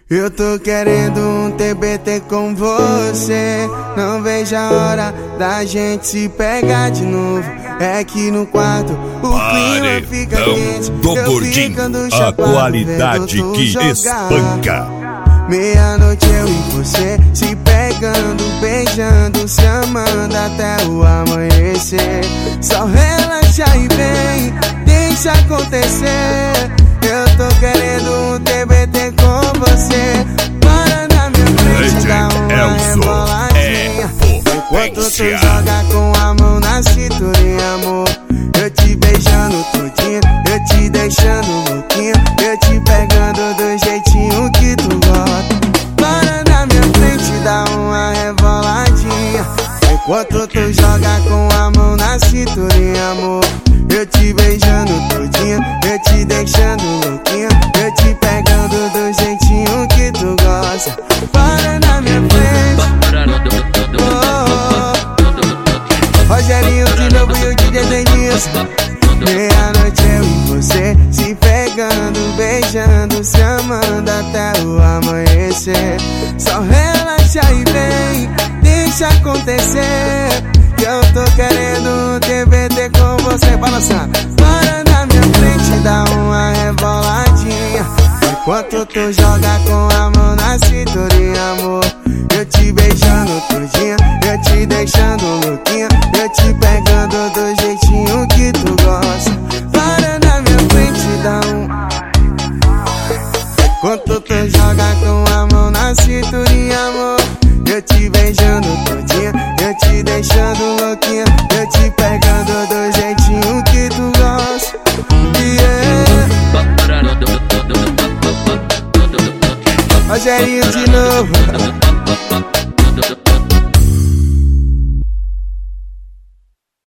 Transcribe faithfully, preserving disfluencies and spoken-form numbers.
Eu tô querendo um T B T com você. Não vejo a hora da gente se pegar de novo. É que no quarto o clima fica quente. Do gordinho, a qualidade que espanca. Meia-noite eu e você se pegando, beijando, se amando até o amanhecer. Só relaxa e vem, deixa acontecer. Eu tô querendo um T B T com você. Para na minha frente, dá uma reboladinha. Enquanto tu joga com a mão na cinturinha, amor. Eu te beijando todinha, eu te deixando louquinha, eu te pegando do jeitinho que tu gosta. Para na minha frente, dá uma reboladinha. Enquanto tu joga com a mão na cinturinha, amor. Eu te beijando todinha, eu te deixando louquinha, eu te pegando do jeitinho que tu gosta. Para na minha frente, oh, oh, oh. Rogerinho de novo e o D J Denilson. Meia-noite eu e você se pegando, beijando, se amando até o amanhecer. Só relaxa e vem, deixa acontecer. Que eu tô querendo um T B T com você. Balançando, para na minha frente, dá uma reboladinha. Enquanto tu joga com a mão na cinturinha, amor. Eu te beijando todinha, eu te deixando louquinha, eu te pegando do jeitinho que tu gosta. Para na minha frente, dá um. Enquanto tu joga com a mão na cinturinha, amor. Eu te beijando todinha, eu te deixando louquinha, eu te pegando do jeitinho que tu gosta. Yeah. Rogerinho de novo.